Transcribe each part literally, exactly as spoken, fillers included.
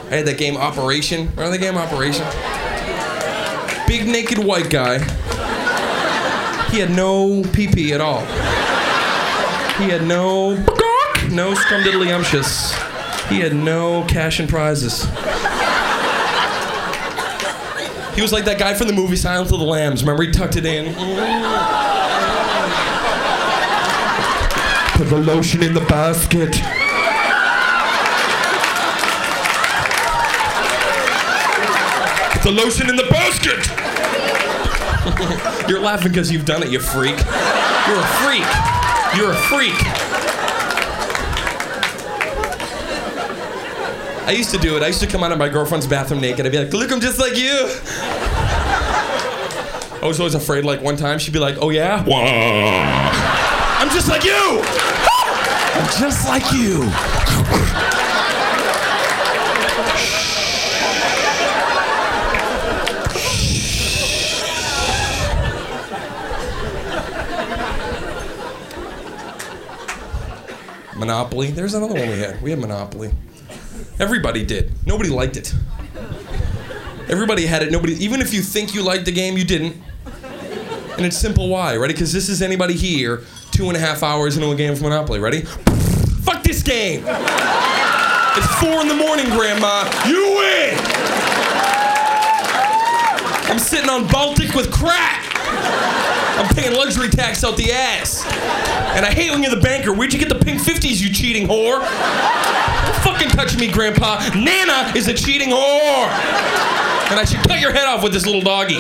I had that game Operation. Remember the game Operation? Big naked white guy. He had no pee-pee at all. He had no no scumdiddlyumptious. He had no cash and prizes. He was like that guy from the movie Silence of the Lambs. Remember, he tucked it in. Put the lotion in the basket. Put the lotion in the basket. You're laughing because you've done it, you freak. You're a freak. You're a freak. I used to do it. I used to come out of my girlfriend's bathroom naked. I'd be like, look, I'm just like you. I was always afraid, like, one time she'd be like, oh, yeah? I'm just like you! I'm just like you. Monopoly. There's another one we had. We had Monopoly. Everybody did. Nobody liked it. Everybody had it. Nobody, even if you think you liked the game, you didn't. And it's simple why. Ready? Because this is anybody here two and a half hours into a game of Monopoly. Ready? Fuck this game. It's four in the morning, Grandma. You win. I'm sitting on Baltic with crack. I'm paying luxury tax out the ass. And I hate when you're the banker. Where'd you get the pink fifties, you cheating whore? Don't fucking touch me, Grandpa. Nana is a cheating whore. And I should cut your head off with this little doggy.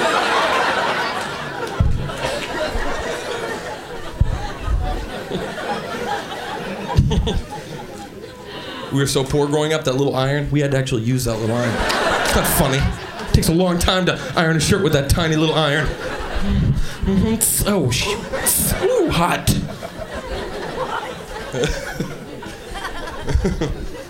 We were so poor growing up, that little iron, we had to actually use that little iron. It's not funny. It takes a long time to iron a shirt with that tiny little iron. Mm-hmm. Oh, shit. Ooh, hot.